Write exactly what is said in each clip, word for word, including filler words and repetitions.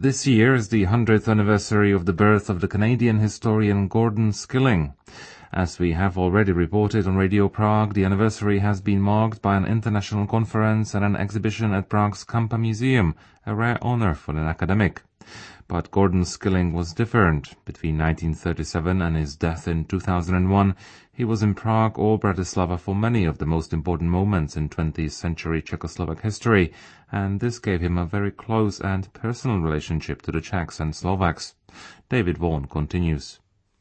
This year is the hundredth anniversary of the birth of the Canadian historian Gordon Skilling. As we have already reported on Radio Prague, the anniversary has been marked by an international conference and an exhibition at Prague's Kampa Museum, a rare honor for an academic. But Gordon Skilling was different. Between nineteen thirty-seven and his death in two thousand one, he was in Prague or Bratislava for many of the most important moments in twentieth century Czechoslovak history, and this gave him a very close and personal relationship to the Czechs and Slovaks. David Vaughan continues.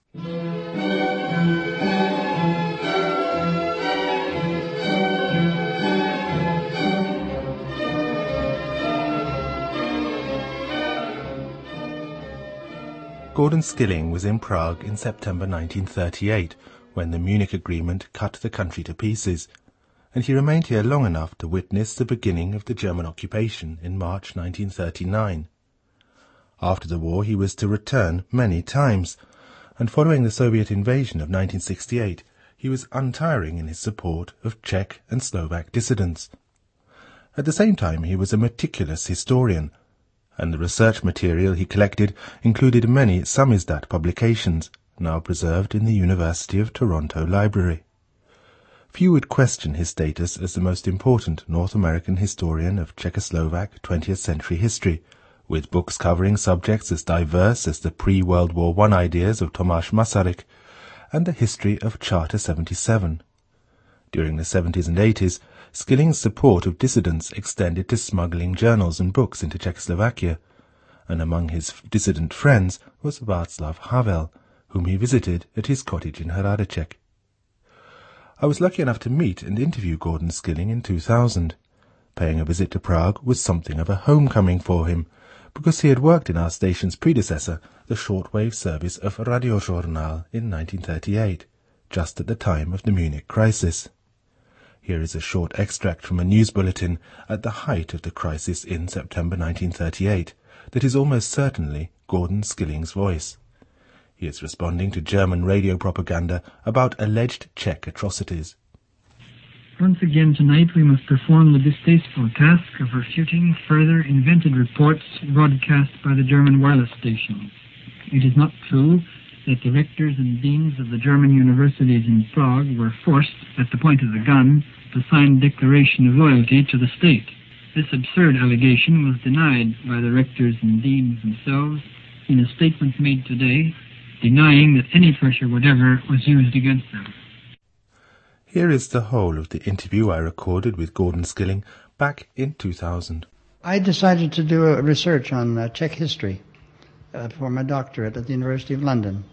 Gordon Skilling was in Prague in September nineteen thirty-eight, when the Munich Agreement cut the country to pieces, and he remained here long enough to witness the beginning of the German occupation in March nineteen thirty-nine. After the war he was to return many times, and following the Soviet invasion of nineteen sixty-eight, he was untiring in his support of Czech and Slovak dissidents. At the same time he was a meticulous historian, and the research material he collected included many samizdat publications, now preserved in the University of Toronto Library. Few would question his status as the most important North American historian of Czechoslovak twentieth century history, with books covering subjects as diverse as the pre-World War One ideas of Tomáš Masaryk and the history of Charter seventy-seven. During the seventies and eighties, Skilling's support of dissidents extended to smuggling journals and books into Czechoslovakia, and among his dissident friends was Václav Havel, whom he visited at his cottage in Hradeček. I was lucky enough to meet and interview Gordon Skilling in two thousand. Paying a visit to Prague was something of a homecoming for him, because he had worked in our station's predecessor, the shortwave service of Radiožurnál, in nineteen thirty-eight, just at the time of the Munich crisis. Here is a short extract from a news bulletin at the height of the crisis in September nineteen thirty-eight that is almost certainly Gordon Skilling's voice. He is responding to German radio propaganda about alleged Czech atrocities. Once again tonight we must perform the distasteful task of refuting further invented reports broadcast by the German wireless stations. It is not true that the rectors and deans of the German universities in Prague were forced, at the point of the gun, to sign a declaration of loyalty to the state. This absurd allegation was denied by the rectors and deans themselves in a statement made today, denying that any pressure whatever was used against them. Here is the whole of the interview I recorded with Gordon Skilling back in two thousand. I decided to do a research on uh, Czech history uh, for my doctorate at the University of London.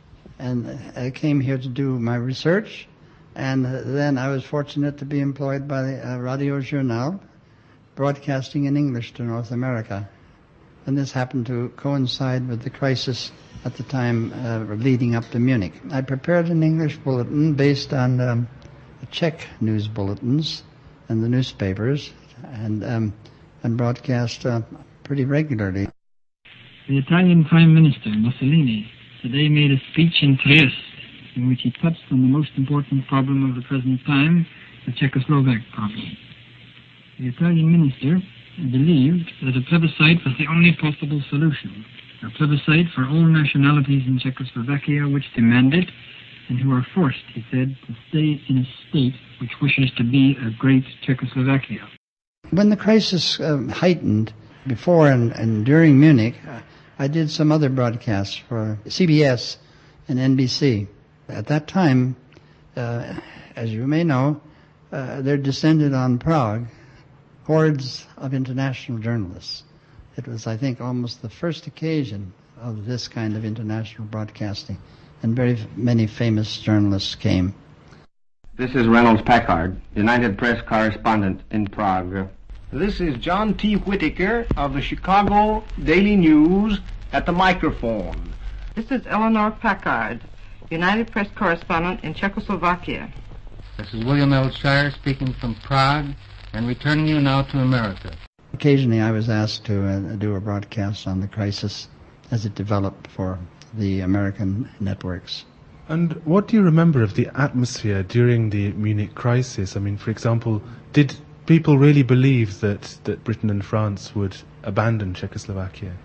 And I came here to do my research, and uh, then I was fortunate to be employed by the uh, Radiožurnál, broadcasting in English to North America. And this happened to coincide with the crisis at the time uh, leading up to Munich. I prepared an English bulletin based on um, the Czech news bulletins and the newspapers, and um, and broadcast uh, pretty regularly. The Italian Prime Minister, Mussolini, today made a speech in Trieste in which he touched on the most important problem of the present time, the Czechoslovak problem. The Italian minister believed that a plebiscite was the only possible solution, a plebiscite for all nationalities in Czechoslovakia which demand it, and who are forced, he said, to stay in a state which wishes to be a great Czechoslovakia. When the crisis uh, heightened before and, and during Munich, uh, I did some other broadcasts for C B S and N B C. At that time, uh, as you may know, uh, there descended on Prague hordes of international journalists. It was, I think, almost the first occasion of this kind of international broadcasting, and very many famous journalists came. This is Reynolds Packard, United Press correspondent in Prague. This is John T. Whitaker of the Chicago Daily News at the microphone. This is Eleanor Packard, United Press correspondent in Czechoslovakia. This is William L. Shire speaking from Prague and returning you now to America. Occasionally I was asked to uh, do a broadcast on the crisis as it developed for the American networks. And what do you remember of the atmosphere during the Munich crisis? I mean, for example, did people really believe that, that Britain and France would abandon Czechoslovakia?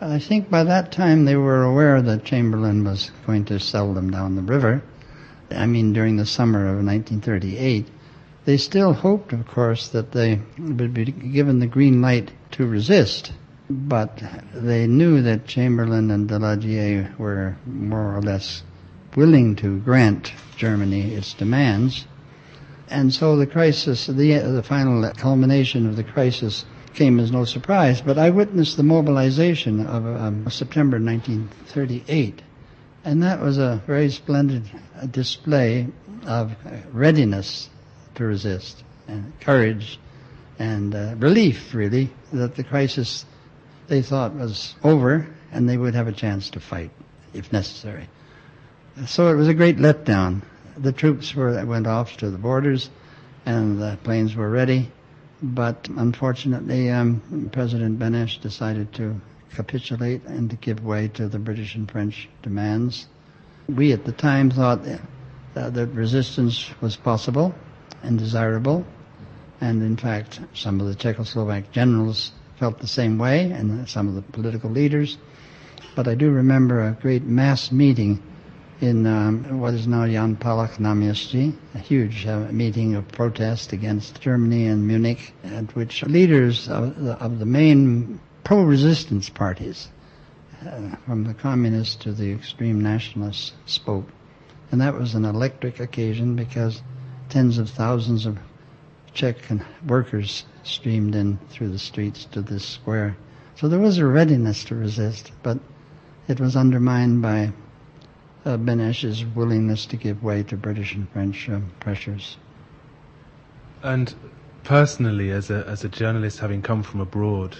I think by that time they were aware that Chamberlain was going to sell them down the river. I mean, during the summer of nineteen thirty-eight. They still hoped, of course, that they would be given the green light to resist. But they knew that Chamberlain and Daladier were more or less willing to grant Germany its demands. And so the crisis, the, the final culmination of the crisis came as no surprise. But I witnessed the mobilization of um, September nineteen thirty-eight. And that was a very splendid display of readiness to resist, and courage, and uh, relief, really, that the crisis they thought was over, and they would have a chance to fight, if necessary. So it was a great letdown. The troops were went off to the borders, and the planes were ready, but unfortunately, um, President Benesch decided to capitulate and to give way to the British and French demands. We at the time thought that, that resistance was possible and desirable, and in fact some of the Czechoslovak generals felt the same way, and some of the political leaders. But I do remember a great mass meeting in um, what is now Jan Palach Náměstí, a huge uh, meeting of protest against Germany in Munich, at which leaders of the, of the main pro-resistance parties, uh, from the communists to the extreme nationalists, spoke. And that was an electric occasion because tens of thousands of Czech workers streamed in through the streets to this square. So there was a readiness to resist, but it was undermined by uh, Benesch's willingness to give way to British and French uh, pressures. And personally, as a as a journalist having come from abroad,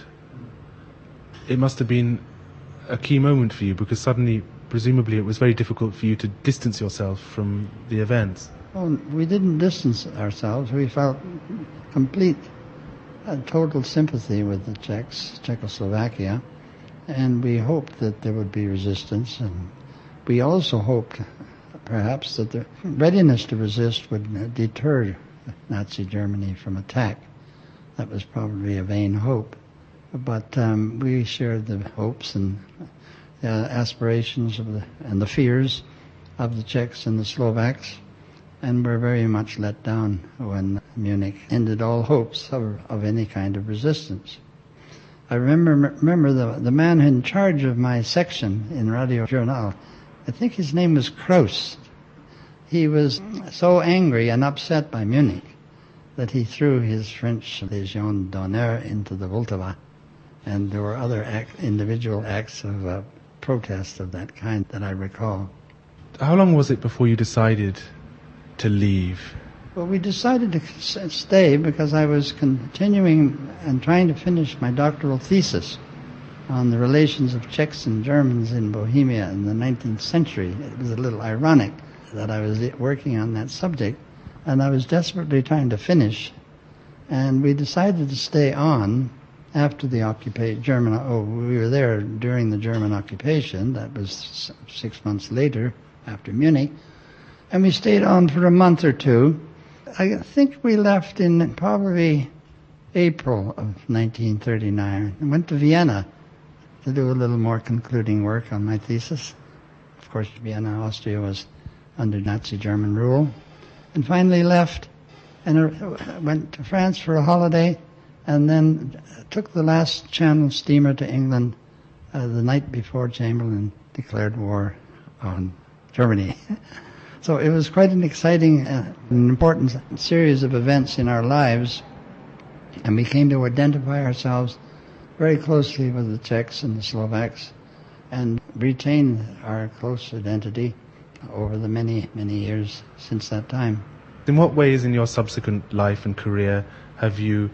it must have been a key moment for you, because suddenly, presumably, it was very difficult for you to distance yourself from the events. Well, we didn't distance ourselves. We felt complete, uh, total sympathy with the Czechs, Czechoslovakia, and we hoped that there would be resistance. And we also hoped, perhaps, that the readiness to resist would deter Nazi Germany from attack. That was probably a vain hope. But um, we shared the hopes and uh, aspirations of the, and the fears of the Czechs and the Slovaks, and were very much let down when Munich ended all hopes of, of any kind of resistance. I remember remember the the man in charge of my section in Radio Journal. I think his name was Kraus. He was so angry and upset by Munich that he threw his French Légion d'honneur into the Vltava, and there were other act, individual acts of uh, protest of that kind that I recall. How long was it before you decided to leave? Well, we decided to stay because I was continuing and trying to finish my doctoral thesis on the relations of Czechs and Germans in Bohemia in the nineteenth century. It was a little ironic that I was working on that subject, and I was desperately trying to finish, and we decided to stay on after the occupation. German, oh, we were there during the German occupation. That was six months later, after Munich. And we stayed on for a month or two. I think we left in probably April of nineteen thirty-nine and went to Vienna to do a little more concluding work on my thesis. Of course, Vienna, Austria was under Nazi German rule. And finally left and went to France for a holiday, and then took the last Channel steamer to England uh, the night before Chamberlain declared war on Germany. So it was quite an exciting uh, and important series of events in our lives, and we came to identify ourselves very closely with the Czechs and the Slovaks, and retain our close identity over the many, many years since that time. In what ways in your subsequent life and career have you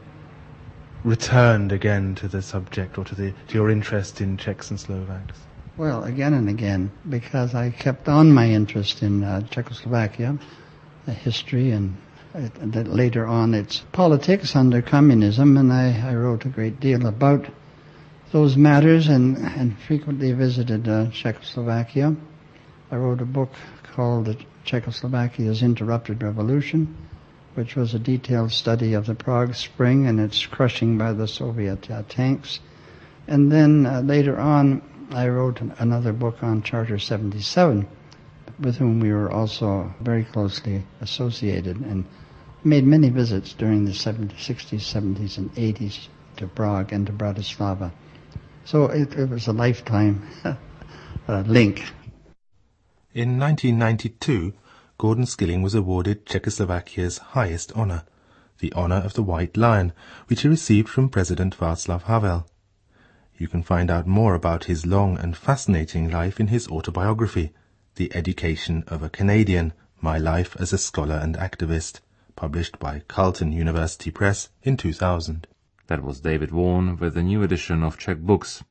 returned again to the subject, or to the to your interest in Czechs and Slovaks? Well, again and again, because I kept on my interest in uh, Czechoslovakia, the history, and uh, later on its politics under communism, and I, I wrote a great deal about those matters, and, and frequently visited uh, Czechoslovakia. I wrote a book called Czechoslovakia's Interrupted Revolution, which was a detailed study of the Prague Spring and its crushing by the Soviet uh, tanks, And then uh, later on, I wrote an, another book on Charter seventy-seven, with whom we were also very closely associated, and made many visits during the sixties, seventies, and eighties to Prague and to Bratislava. So it, it was a lifetime uh, link. In nineteen ninety-two, Gordon Skilling was awarded Czechoslovakia's highest honor, the honor of the White Lion, which he received from President Václav Havel. You can find out more about his long and fascinating life in his autobiography, The Education of a Canadian, My Life as a Scholar and Activist, published by Carleton University Press in two thousand. That was David Vaughan with a new edition of Czech Books.